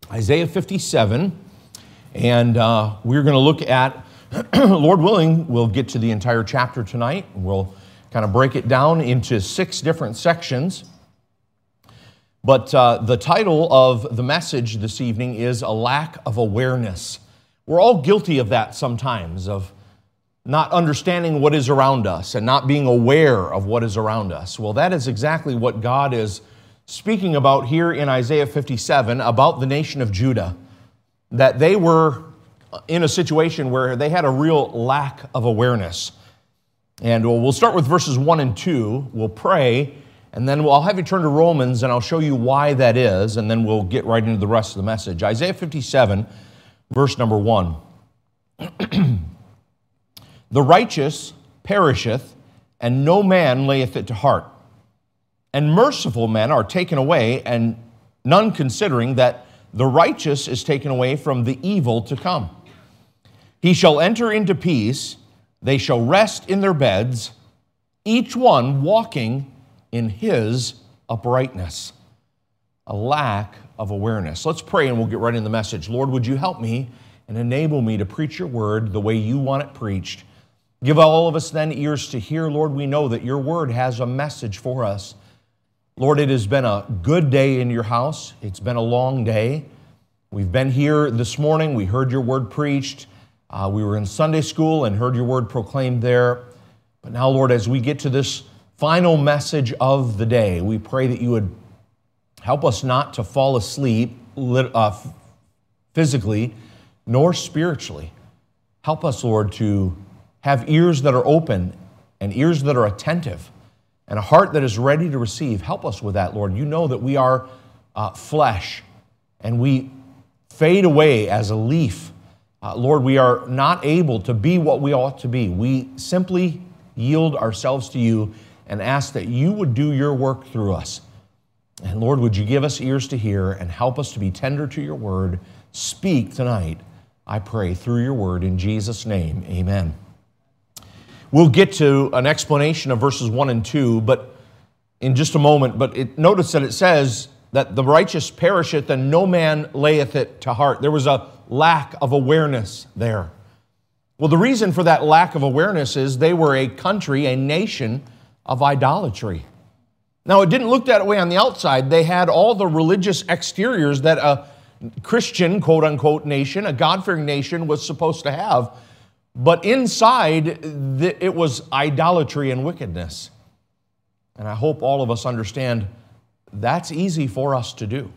Isaiah 57, and we're going to look at, Lord willing, we'll get to the entire chapter tonight. We'll kind of break it down into 6 different sections. But the title of the message this evening is A Lack of Awareness. We're all guilty of that sometimes, of not understanding what is around us and not being aware of what is around us. Well, that is exactly what God is speaking about here in Isaiah 57 about the nation of Judah, that they were in a situation where they had a real lack of awareness. And we'll start with verses 1 and 2. We'll pray, and then I'll have you turn to Romans, and I'll show you why that is, and then we'll get right into the rest of the message. Isaiah 57, verse number 1. The righteous perisheth, and no man layeth it to heart. And merciful men are taken away, and none considering that the righteous is taken away from the evil to come. He shall enter into peace, they shall rest in their beds, each one walking in his uprightness. A lack of awareness. Let's pray and we'll get right in the message. Lord, would you help me and enable me to preach your word the way you want it preached? Give all of us then ears to hear. Lord, we know that your word has a message for us. Lord, it has been a good day in your house. It's been a long day. We've been here this morning. We heard your word preached. We were in Sunday school and heard your word proclaimed there. But now, Lord, as we get to this final message of the day, we pray that you would help us not to fall asleep physically nor spiritually. Help us, Lord, to have ears that are open and ears that are attentive and a heart that is ready to receive. Help us with that, Lord. You know that we are flesh, and we fade away as a leaf. Lord, we are not able to be what we ought to be. We simply yield ourselves to you and ask that you would do your work through us. And Lord, would you give us ears to hear and help us to be tender to your word? Speak tonight, I pray, through your word. In Jesus' name, amen. We'll get to an explanation of verses 1 and 2 but in just a moment. But notice that it says that the righteous perisheth and no man layeth it to heart. There was a lack of awareness there. Well, the reason for that lack of awareness is they were a country, a nation of idolatry. Now, it didn't look that way on the outside. They had all the religious exteriors that a Christian, quote-unquote, nation, a God-fearing nation was supposed to have. But inside, it was idolatry and wickedness. And I hope all of us understand that's easy for us to do.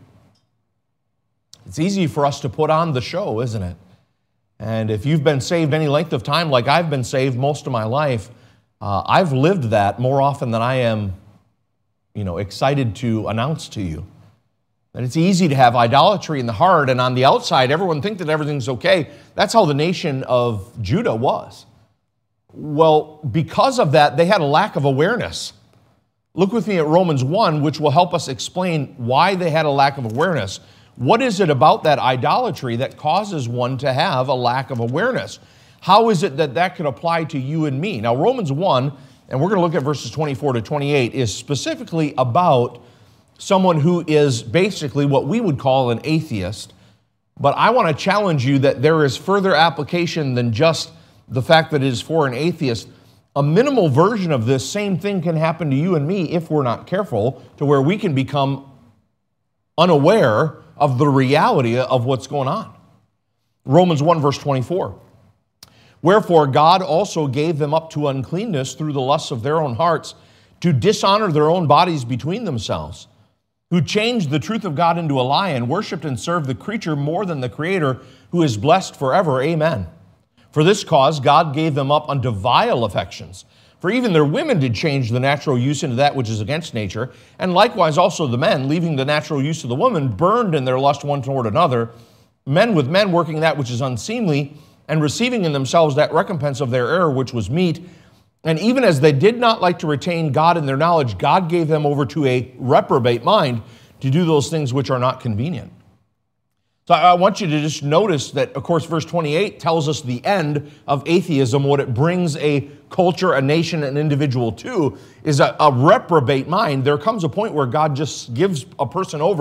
It's easy for us to put on the show, isn't it? And if you've been saved any length of time, like I've been saved most of my life, I've lived that more often than I am, excited to announce to you. That it's easy to have idolatry in the heart, and on the outside, everyone thinks that everything's okay. That's how the nation of Judah was. Well, because of that, they had a lack of awareness. Look with me at Romans 1, which will help us explain why they had a lack of awareness. What is it about that idolatry that causes one to have a lack of awareness? How is it that that could apply to you and me? Now, Romans 1, and we're going to look at verses 24 to 28, is specifically about someone who is basically what we would call an atheist. But I want to challenge you that there is further application than just the fact that it is for an atheist. A minimal version of this same thing can happen to you and me if we're not careful, to where we can become unaware of the reality of what's going on. Romans 1, verse 24. Wherefore God also gave them up to uncleanness through the lusts of their own hearts, to dishonor their own bodies between themselves, who changed the truth of God into a lie and worshipped and served the creature more than the Creator, who is blessed forever. Amen. For this cause God gave them up unto vile affections. For even their women did change the natural use into that which is against nature, and likewise also the men, leaving the natural use of the woman, burned in their lust one toward another, men with men working that which is unseemly, and receiving in themselves that recompense of their error which was meet. And even as they did not like to retain God in their knowledge, God gave them over to a reprobate mind to do those things which are not convenient. So I want you to just notice that, of course, verse 28 tells us the end of atheism. What it brings a culture, a nation, an individual to is a reprobate mind. There comes a point where God just gives a person over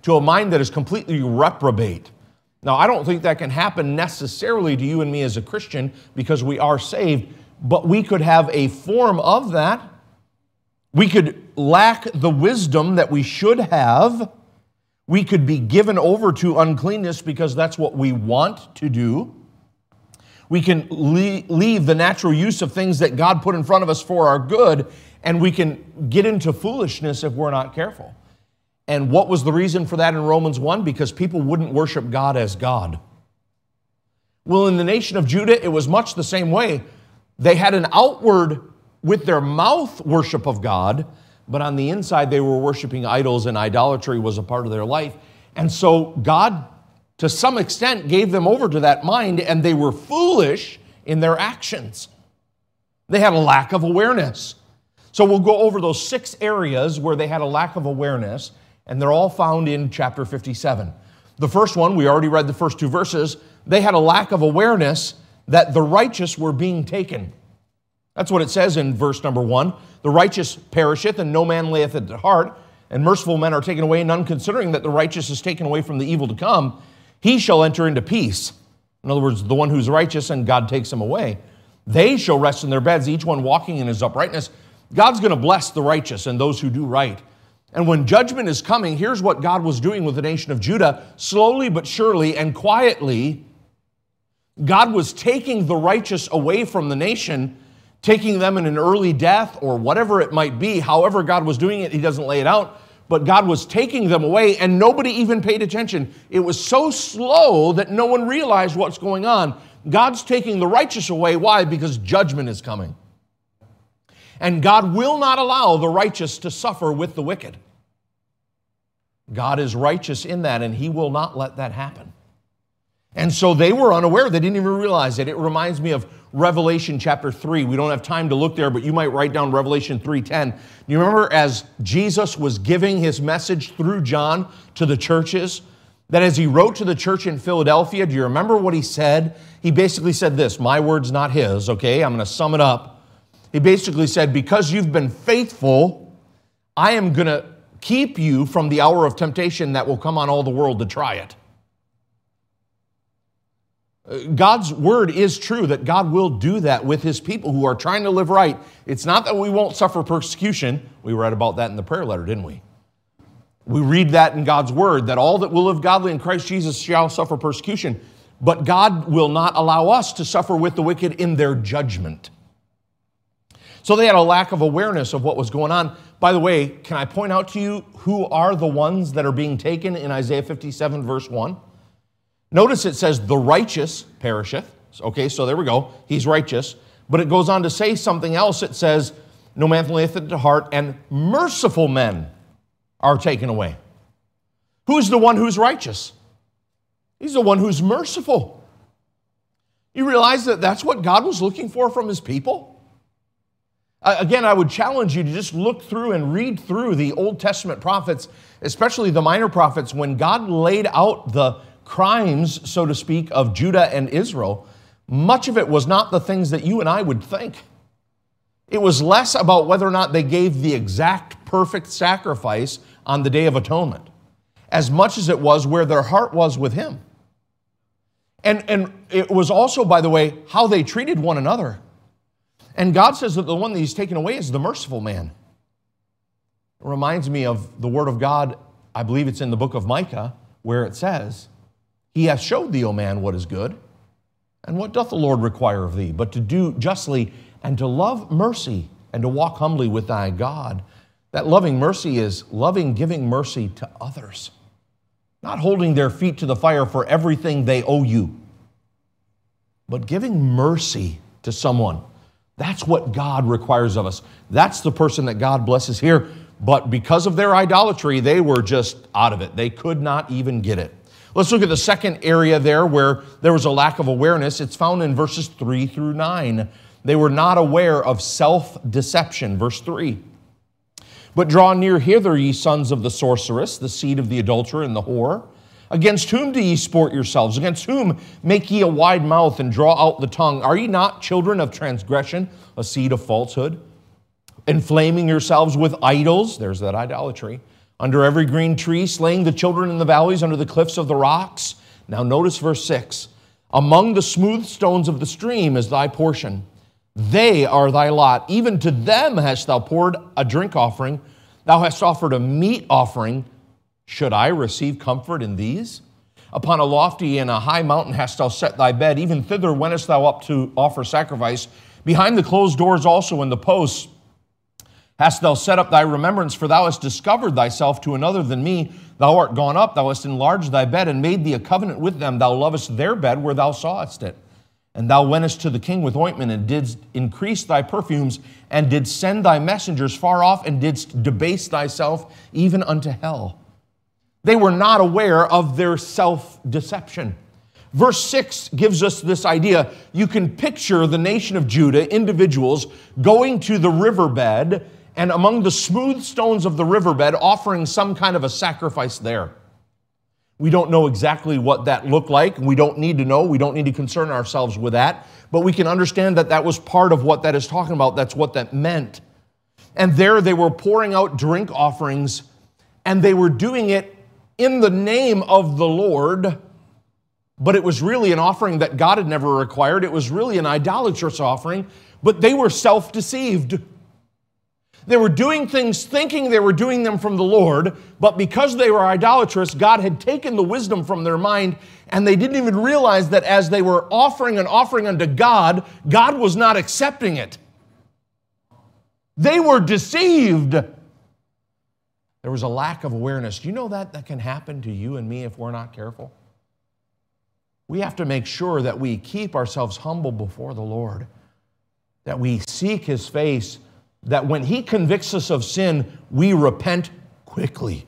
to a mind that is completely reprobate. Now, I don't think that can happen necessarily to you and me as a Christian because we are saved, but we could have a form of that. We could lack the wisdom that we should have. We could be given over to uncleanness because that's what we want to do. We can leave the natural use of things that God put in front of us for our good, and we can get into foolishness if we're not careful. And what was the reason for that in Romans 1? Because people wouldn't worship God as God. Well, in the nation of Judah, it was much the same way. They had an outward, with their mouth, worship of God, but on the inside they were worshiping idols, and idolatry was a part of their life. And so God, to some extent, gave them over to that mind, and they were foolish in their actions. They had a lack of awareness. So we'll go over those 6 areas where they had a lack of awareness, and they're all found in chapter 57. The first one, we already read the first 2 verses, they had a lack of awareness that the righteous were being taken. That's what it says in verse number 1. The righteous perisheth, and no man layeth it to heart, and merciful men are taken away, none considering that the righteous is taken away from the evil to come. He shall enter into peace. In other words, the one who's righteous and God takes him away. They shall rest in their beds, each one walking in his uprightness. God's going to bless the righteous and those who do right. And when judgment is coming, here's what God was doing with the nation of Judah. Slowly but surely and quietly, God was taking the righteous away from the nation, taking them in an early death or whatever it might be. However God was doing it, he doesn't lay it out. But God was taking them away, and nobody even paid attention. It was so slow that no one realized what's going on. God's taking the righteous away. Why? Because judgment is coming. And God will not allow the righteous to suffer with the wicked. God is righteous in that, and he will not let that happen. And so they were unaware. They didn't even realize it. It reminds me of Revelation chapter 3. We don't have time to look there, but you might write down Revelation 3:10. You remember as Jesus was giving his message through John to the churches, that as he wrote to the church in Philadelphia, do you remember what he said? He basically said this, my words, not his, okay? I'm going to sum it up. He basically said, because you've been faithful, I am going to keep you from the hour of temptation that will come on all the world to try it. God's word is true that God will do that with his people who are trying to live right. It's not that we won't suffer persecution. We read about that in the prayer letter, didn't we? We read that in God's word, that all that will live godly in Christ Jesus shall suffer persecution. But God will not allow us to suffer with the wicked in their judgment. So they had a lack of awareness of what was going on. By the way, can I point out to you who are the ones that are being taken in Isaiah 57 verse 1? Notice it says, the righteous perisheth. Okay, so there we go. He's righteous. But it goes on to say something else. It says, no man layeth it to heart, and merciful men are taken away. Who's the one who's righteous? He's the one who's merciful. You realize that that's what God was looking for from his people? Again, I would challenge you to just look through and read through the Old Testament prophets, especially the minor prophets, when God laid out the crimes, so to speak, of Judah and Israel. Much of it was not the things that you and I would think. It was less about whether or not they gave the exact perfect sacrifice on the Day of Atonement, as much as it was where their heart was with him. And it was also, by the way, how they treated one another. And God says that the one that he's taken away is the merciful man. It reminds me of the word of God, I believe it's in the book of Micah, where it says, he hath showed thee, O man, what is good, and what doth the Lord require of thee, but to do justly and to love mercy and to walk humbly with thy God. That loving mercy is loving, giving mercy to others, not holding their feet to the fire for everything they owe you, but giving mercy to someone. That's what God requires of us. That's the person that God blesses here. But because of their idolatry, they were just out of it. They could not even get it. Let's look at the second area there where there was a lack of awareness. It's found in verses 3 through 9. They were not aware of self-deception. Verse 3. But draw near hither, ye sons of the sorceress, the seed of the adulterer and the whore. Against whom do ye sport yourselves? Against whom make ye a wide mouth and draw out the tongue? Are ye not children of transgression, a seed of falsehood? Inflaming yourselves with idols, there's that idolatry, under every green tree, slaying the children in the valleys, under the cliffs of the rocks. Now notice verse 6. Among the smooth stones of the stream is thy portion. They are thy lot. Even to them hast thou poured a drink offering. Thou hast offered a meat offering. Should I receive comfort in these? Upon a lofty and a high mountain hast thou set thy bed. Even thither wentest thou up to offer sacrifice. Behind the closed doors also in the posts hast thou set up thy remembrance, for thou hast discovered thyself to another than me. Thou art gone up, thou hast enlarged thy bed, and made thee a covenant with them. Thou lovest their bed where thou sawest it. And thou wentest to the king with ointment, and didst increase thy perfumes, and didst send thy messengers far off, and didst debase thyself even unto hell. They were not aware of their self-deception. Verse 6 gives us this idea. You can picture the nation of Judah, individuals, going to the riverbed, and among the smooth stones of the riverbed, offering some kind of a sacrifice there. We don't know exactly what that looked like. We don't need to know. We don't need to concern ourselves with that. But we can understand that that was part of what that is talking about. That's what that meant. And there they were pouring out drink offerings, and they were doing it in the name of the Lord. But it was really an offering that God had never required. It was really an idolatrous offering. But they were self-deceived. They were doing things thinking they were doing them from the Lord, but because they were idolatrous, God had taken the wisdom from their mind, and they didn't even realize that as they were offering an offering unto God, God was not accepting it. They were deceived. There was a lack of awareness. Do you know that can happen to you and me if we're not careful? We have to make sure that we keep ourselves humble before the Lord, that we seek His face, that when He convicts us of sin, we repent quickly.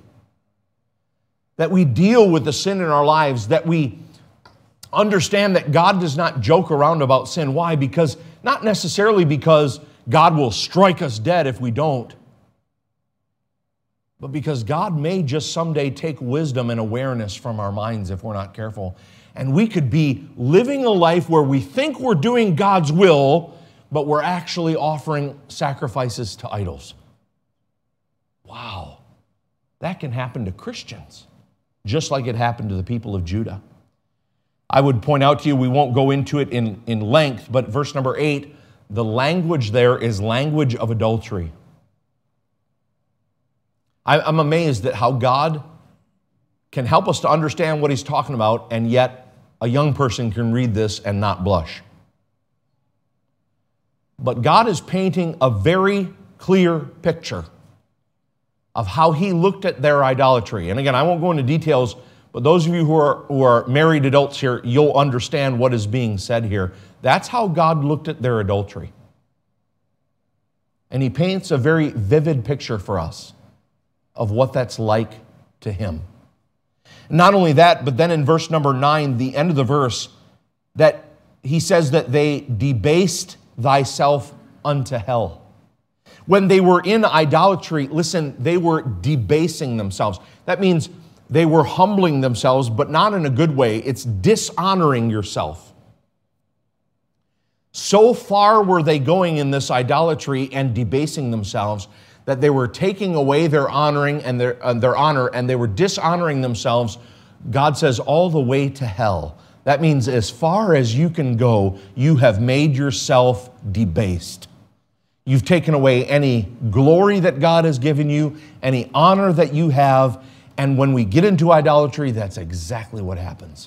That we deal with the sin in our lives, that we understand that God does not joke around about sin. Why? Because, not necessarily because God will strike us dead if we don't, but because God may just someday take wisdom and awareness from our minds if we're not careful. And we could be living a life where we think we're doing God's will, but we're actually offering sacrifices to idols. Wow. That can happen to Christians, just like it happened to the people of Judah. I would point out to you, we won't go into it in length, but verse number 8, the language there is language of adultery. I'm amazed at how God can help us to understand what He's talking about, and yet a young person can read this and not blush. But God is painting a very clear picture of how He looked at their idolatry. And again, I won't go into details, but those of you who are married adults here, you'll understand what is being said here. That's how God looked at their adultery. And He paints a very vivid picture for us of what that's like to Him. Not only that, but then in verse number 9, the end of the verse, that He says that they debased thyself unto hell. When they were in idolatry, listen, they were debasing themselves. That means they were humbling themselves, but not in a good way. It's dishonoring yourself. So far were they going in this idolatry and debasing themselves that they were taking away their honoring and their honor, and they were dishonoring themselves, God says, all the way to hell. That means as far as you can go, you have made yourself debased. You've taken away any glory that God has given you, any honor that you have, and when we get into idolatry, that's exactly what happens.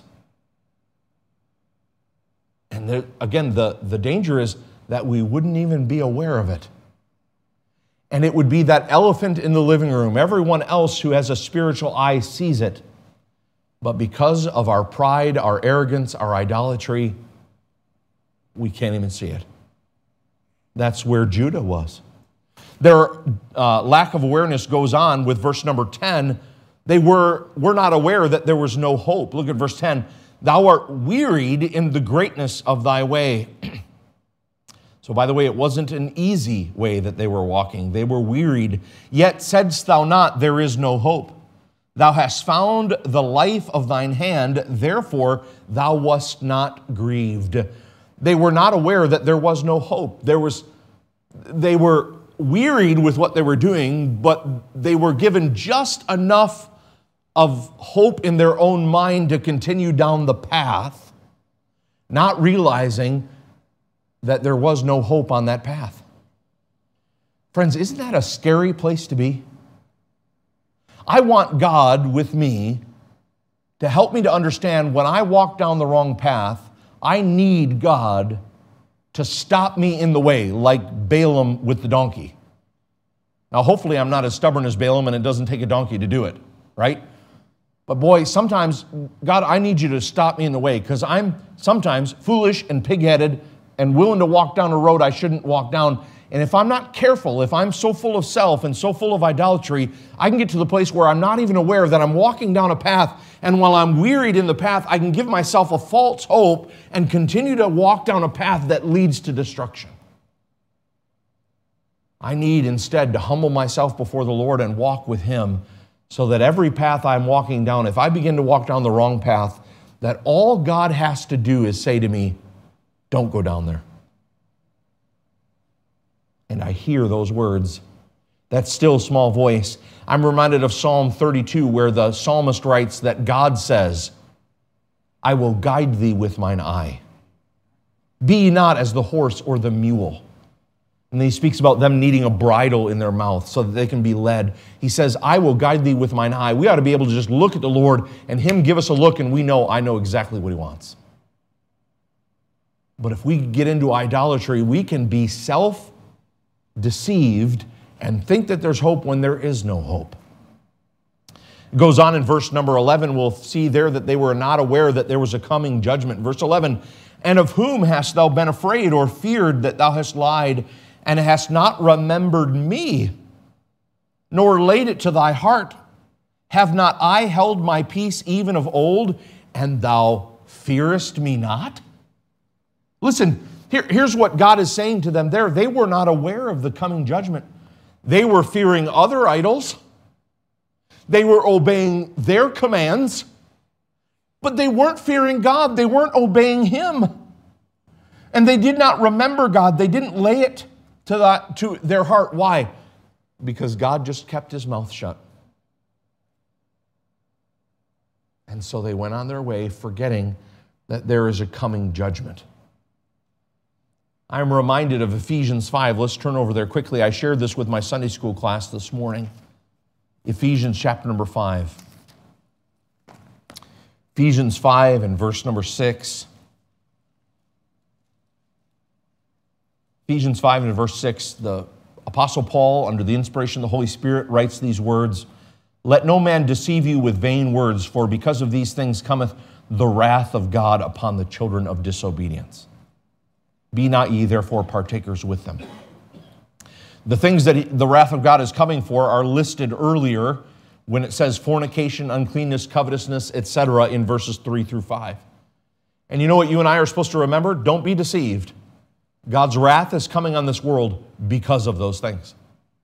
And again, the danger is that we wouldn't even be aware of it. And it would be that elephant in the living room. Everyone else who has a spiritual eye sees it. But because of our pride, our arrogance, our idolatry, we can't even see it. That's where Judah was. Their lack of awareness goes on with verse number 10. They were not aware that there was no hope. Look at verse 10. Thou art wearied in the greatness of thy way. So by the way, it wasn't an easy way that they were walking. They were wearied. Yet saidst thou not, there is no hope. Thou hast found the life of thine hand, therefore thou wast not grieved. They were not aware that there was no hope. They were wearied with what they were doing, but they were given just enough of hope in their own mind to continue down the path, not realizing that there was no hope on that path. Friends, isn't that a scary place to be? I want God with me to help me to understand when I walk down the wrong path, I need God to stop me in the way, like Balaam with the donkey. Now, hopefully I'm not as stubborn as Balaam and it doesn't take a donkey to do it, right? But boy, sometimes, God, I need you to stop me in the way because I'm sometimes foolish and pig-headed and willing to walk down a road I shouldn't walk down. And if I'm not careful, if I'm so full of self and so full of idolatry, I can get to the place where I'm not even aware that I'm walking down a path, and while I'm wearied in the path, I can give myself a false hope and continue to walk down a path that leads to destruction. I need instead to humble myself before the Lord and walk with Him so that every path I'm walking down, if I begin to walk down the wrong path, that all God has to do is say to me, don't go down there. And I hear those words, that still small voice. I'm reminded of Psalm 32 where the psalmist writes that God says, I will guide thee with mine eye. Be ye not as the horse or the mule. And then he speaks about them needing a bridle in their mouth so that they can be led. He says, I will guide thee with mine eye. We ought to be able to just look at the Lord and Him give us a look and I know exactly what He wants. But if we get into idolatry, we can be self-deceived and think that there's hope when there is no hope. It goes on in verse number 11, we'll see there that they were not aware that there was a coming judgment. Verse 11, and of whom hast thou been afraid or feared that thou hast lied and hast not remembered me, nor laid it to thy heart? Have not I held my peace even of old, and thou fearest me not? Listen, here's what God is saying to them there. They were not aware of the coming judgment. They were fearing other idols. They were obeying their commands, but they weren't fearing God. They weren't obeying Him. And they did not remember God. They didn't lay it to their heart. Why? Because God just kept His mouth shut. And so they went on their way forgetting that there is a coming judgment. I'm reminded of Ephesians 5. Let's turn over there quickly. I shared this with my Sunday school class this morning. Ephesians chapter number 5. Ephesians 5 and verse number 6. Ephesians 5 and verse 6, the Apostle Paul, under the inspiration of the Holy Spirit, writes these words, let no man deceive you with vain words, for because of these things cometh the wrath of God upon the children of disobedience. Be not ye therefore partakers with them. The things that the wrath of God is coming for are listed earlier when it says fornication, uncleanness, covetousness, etc. in verses 3 through 5. And you know what you and I are supposed to remember? Don't be deceived. God's wrath is coming on this world because of those things.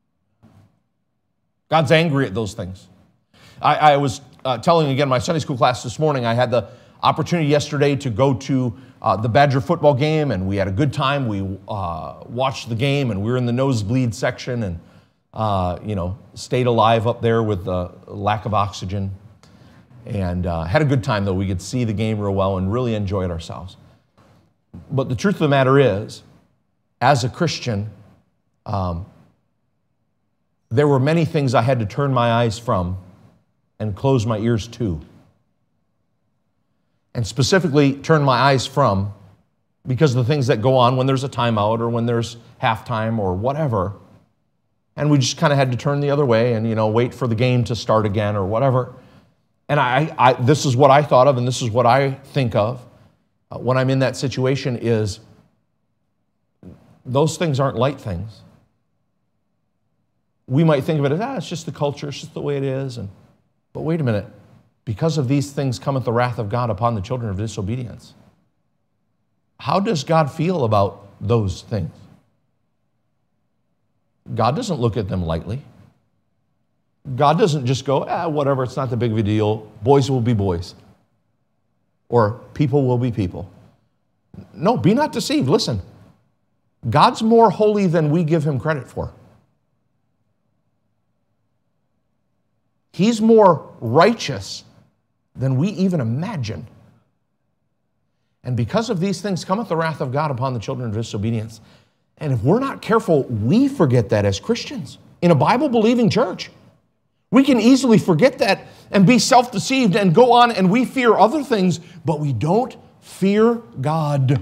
God's angry at those things. I was telling again my Sunday school class this morning, I had the opportunity yesterday to go to the Badger football game, and we had a good time. We watched the game, and we were in the nosebleed section, and stayed alive up there with the lack of oxygen, and had a good time, though. We could see the game real well and really enjoyed ourselves. But the truth of the matter is, as a Christian, there were many things I had to turn my eyes from and close my ears to. And specifically turn my eyes from because of the things that go on when there's a timeout or when there's halftime or whatever. And we just kind of had to turn the other way and, wait for the game to start again or whatever. And this is what I thought of and this is what I think of when I'm in that situation is those things aren't light things. We might think of it as, it's just the culture, it's just the way it is. But wait a minute. Because of these things cometh the wrath of God upon the children of disobedience. How does God feel about those things? God doesn't look at them lightly. God doesn't just go, whatever, it's not that big of a deal. Boys will be boys. Or people will be people. No, be not deceived. Listen, God's more holy than we give Him credit for. He's more righteous than we even imagine. And because of these things cometh the wrath of God upon the children of disobedience. And if we're not careful, we forget that as Christians in a Bible-believing church. We can easily forget that and be self-deceived and go on and we fear other things, but we don't fear God.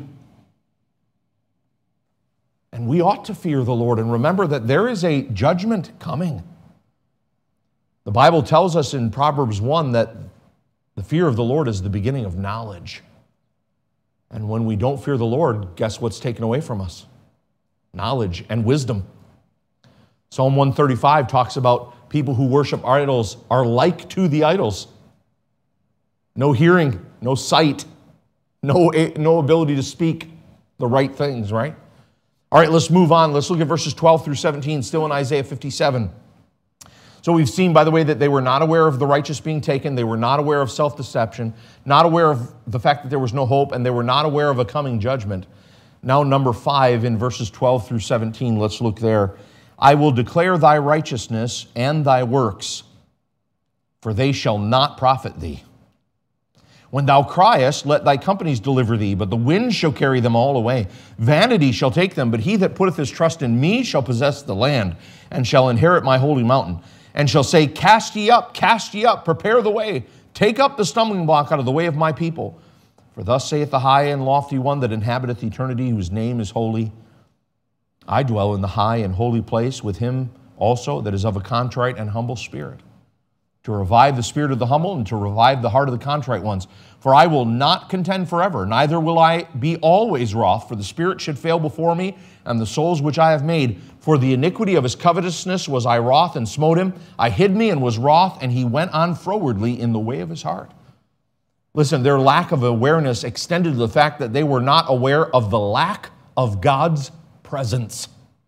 And we ought to fear the Lord and remember that there is a judgment coming. The Bible tells us in Proverbs 1 that the fear of the Lord is the beginning of knowledge. And when we don't fear the Lord, guess what's taken away from us? Knowledge and wisdom. Psalm 135 talks about people who worship idols are like to the idols. No hearing, no sight, no ability to speak the right things, right? All right, let's move on. Let's look at verses 12 through 17, still in Isaiah 57. So we've seen, by the way, that they were not aware of the righteous being taken. They were not aware of self-deception, not aware of the fact that there was no hope, and they were not aware of a coming judgment. Now, number 5 in verses 12 through 17, let's look there. I will declare thy righteousness and thy works, for they shall not profit thee. When thou criest, let thy companies deliver thee, but the wind shall carry them all away. Vanity shall take them, but he that putteth his trust in me shall possess the land, and shall inherit my holy mountain, and shall say, cast ye up, prepare the way, take up the stumbling block out of the way of my people. For thus saith the high and lofty one that inhabiteth eternity, whose name is holy. I dwell in the high and holy place with him also that is of a contrite and humble spirit, to revive the spirit of the humble and to revive the heart of the contrite ones. For I will not contend forever, neither will I be always wroth, for the spirit should fail before me, and the souls which I have made. For the iniquity of his covetousness was I wroth and smote him. I hid me and was wroth, and he went on frowardly in the way of his heart. Listen, their lack of awareness extended to the fact that they were not aware of the lack of God's presence.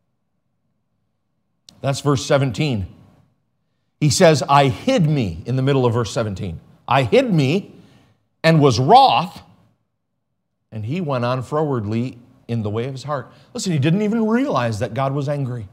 That's verse 17. He says, I hid me in the middle of verse 17. I hid me and was wroth, and he went on frowardly in the way of his heart. Listen, he didn't even realize that God was angry.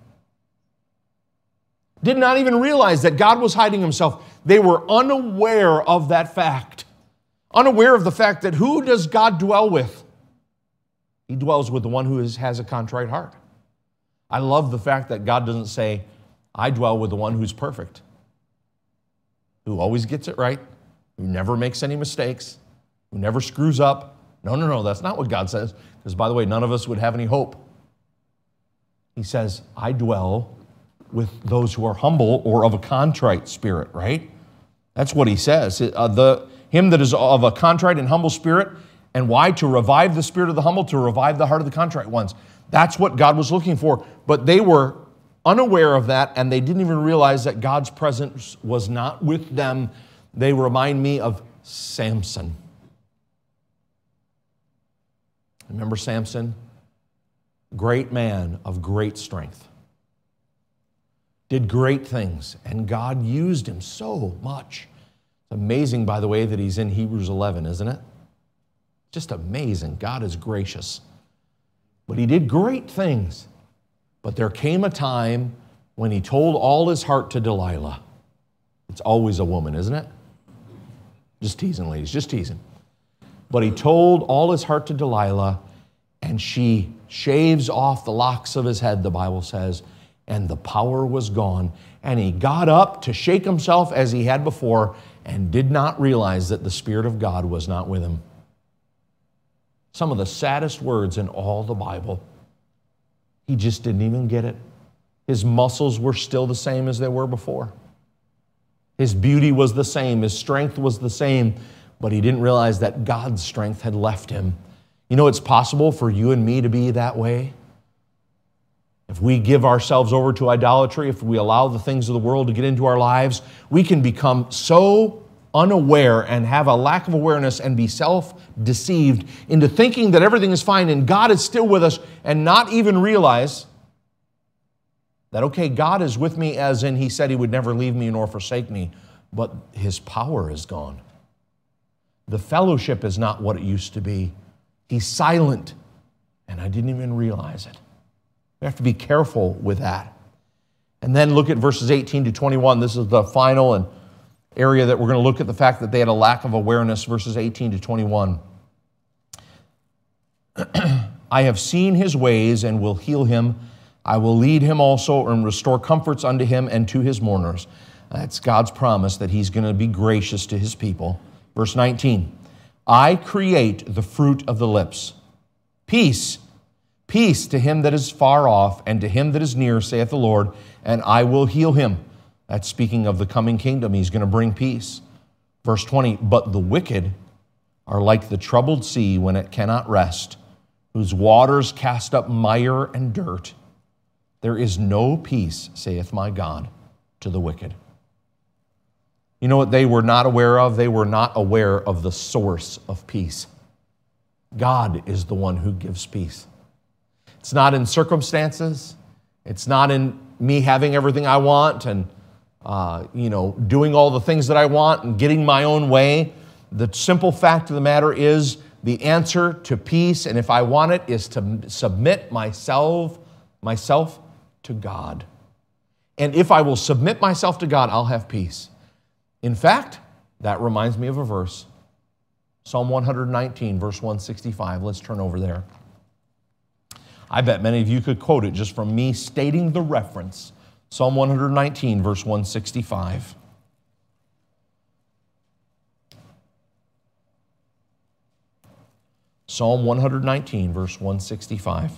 Did not even realize that God was hiding himself. They were unaware of that fact. Unaware of the fact that who does God dwell with? He dwells with the one who has a contrite heart. I love the fact that God doesn't say, I dwell with the one who's perfect, who always gets it right, who never makes any mistakes, who never screws up. No, that's not what God says. Because, by the way, none of us would have any hope. He says, I dwell with those who are humble or of a contrite spirit, right? That's what he says. Him that is of a contrite and humble spirit. And why? To revive the spirit of the humble, to revive the heart of the contrite ones. That's what God was looking for. But they were unaware of that, and they didn't even realize that God's presence was not with them. They remind me of Samson. Remember Samson? Great man of great strength. Did great things, and God used him so much. It's amazing, by the way, that he's in Hebrews 11, isn't it? Just amazing. God is gracious. But he did great things. But there came a time when he told all his heart to Delilah. It's always a woman, isn't it? Just teasing, ladies, just teasing. But he told all his heart to Delilah, and she shaves off the locks of his head, the Bible says, and the power was gone. And he got up to shake himself as he had before and did not realize that the Spirit of God was not with him. Some of the saddest words in all the Bible. He just didn't even get it. His muscles were still the same as they were before. His beauty was the same. His strength was the same. But he didn't realize that God's strength had left him. You know, it's possible for you and me to be that way. If we give ourselves over to idolatry, if we allow the things of the world to get into our lives, we can become so unaware and have a lack of awareness and be self-deceived into thinking that everything is fine and God is still with us and not even realize that, okay, God is with me as in he said he would never leave me nor forsake me, but his power is gone. The fellowship is not what it used to be. He's silent, and I didn't even realize it. We have to be careful with that. And then look at verses 18 to 21. This is the final and area that we're going to look at the fact that they had a lack of awareness, verses 18 to 21. I have seen his ways and will heal him. I will lead him also and restore comforts unto him and to his mourners. That's God's promise that he's going to be gracious to his people. Verse 19, I create the fruit of the lips. Peace, peace to him that is far off and to him that is near, saith the Lord, and I will heal him. That's speaking of the coming kingdom. He's going to bring peace. Verse 20, but the wicked are like the troubled sea when it cannot rest, whose waters cast up mire and dirt. There is no peace, saith my God, to the wicked. You know what they were not aware of? They were not aware of the source of peace. God is the one who gives peace. It's not in circumstances. It's not in me having everything I want and doing all the things that I want and getting my own way. The simple fact of the matter is the answer to peace, and if I want it, is to submit myself to God. And if I will submit myself to God, I'll have peace. In fact, that reminds me of a verse. Psalm 119, verse 165. Let's turn over there. I bet many of you could quote it just from me stating the reference. Psalm 119, verse 165. Psalm 119, verse 165.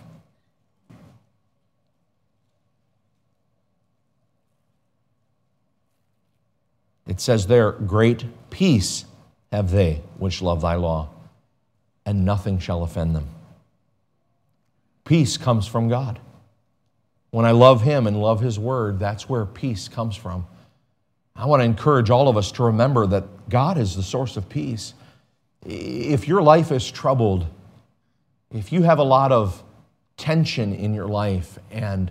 It says there, great peace have they which love thy law, and nothing shall offend them. Peace comes from God. When I love him and love his word, that's where peace comes from. I want to encourage all of us to remember that God is the source of peace. If your life is troubled, if you have a lot of tension in your life and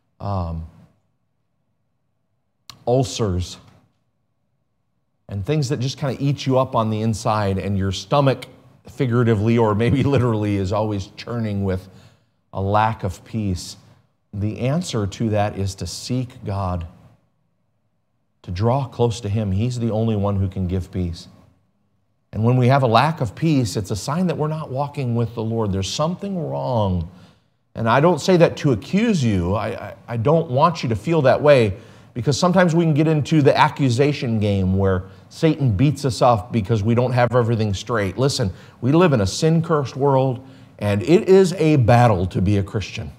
ulcers and things that just kind of eat you up on the inside, and your stomach, figuratively or maybe literally, is always churning with a lack of peace, the answer to that is to seek God, to draw close to him. He's the only one who can give peace. And when we have a lack of peace, it's a sign that we're not walking with the Lord. There's something wrong. And I don't say that to accuse you. I don't want you to feel that way, because sometimes we can get into the accusation game where Satan beats us up because we don't have everything straight. Listen, we live in a sin-cursed world, and it is a battle to be a Christian.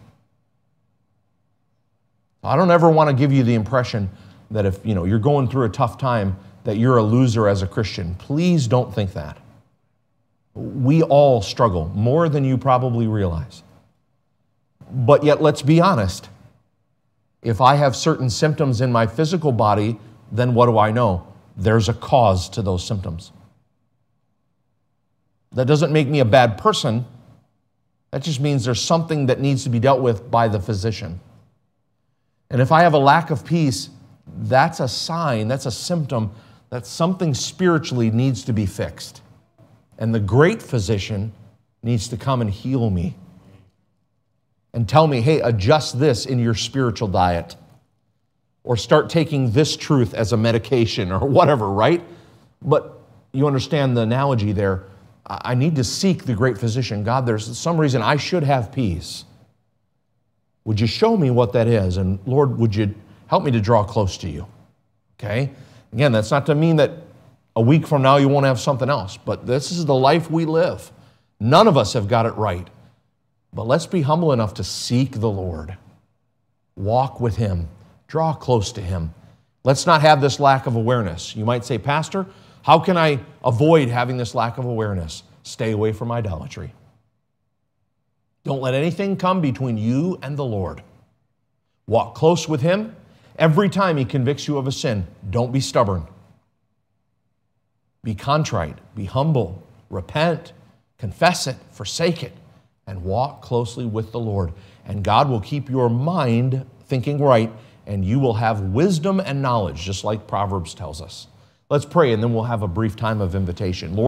I don't ever want to give you the impression that if you're going through a tough time, that you're a loser as a Christian. Please don't think that. We all struggle more than you probably realize. But yet, let's be honest. If I have certain symptoms in my physical body, then what do I know? There's a cause to those symptoms. That doesn't make me a bad person. That just means there's something that needs to be dealt with by the physician. And if I have a lack of peace, that's a sign, that's a symptom that something spiritually needs to be fixed. And the great physician needs to come and heal me and tell me, hey, adjust this in your spiritual diet, or start taking this truth as a medication, or whatever, right? But you understand the analogy there. I need to seek the great physician. God, there's some reason I should have peace. Would you show me what that is? And Lord, would you help me to draw close to you? Okay? Again, that's not to mean that a week from now you won't have something else, but this is the life we live. None of us have got it right. But let's be humble enough to seek the Lord. Walk with him. Draw close to him. Let's not have this lack of awareness. You might say, Pastor, how can I avoid having this lack of awareness? Stay away from idolatry. Don't let anything come between you and the Lord. Walk close with him. Every time he convicts you of a sin, don't be stubborn. Be contrite, be humble, repent, confess it, forsake it, and walk closely with the Lord. And God will keep your mind thinking right, and you will have wisdom and knowledge, just like Proverbs tells us. Let's pray, and then we'll have a brief time of invitation. Lord,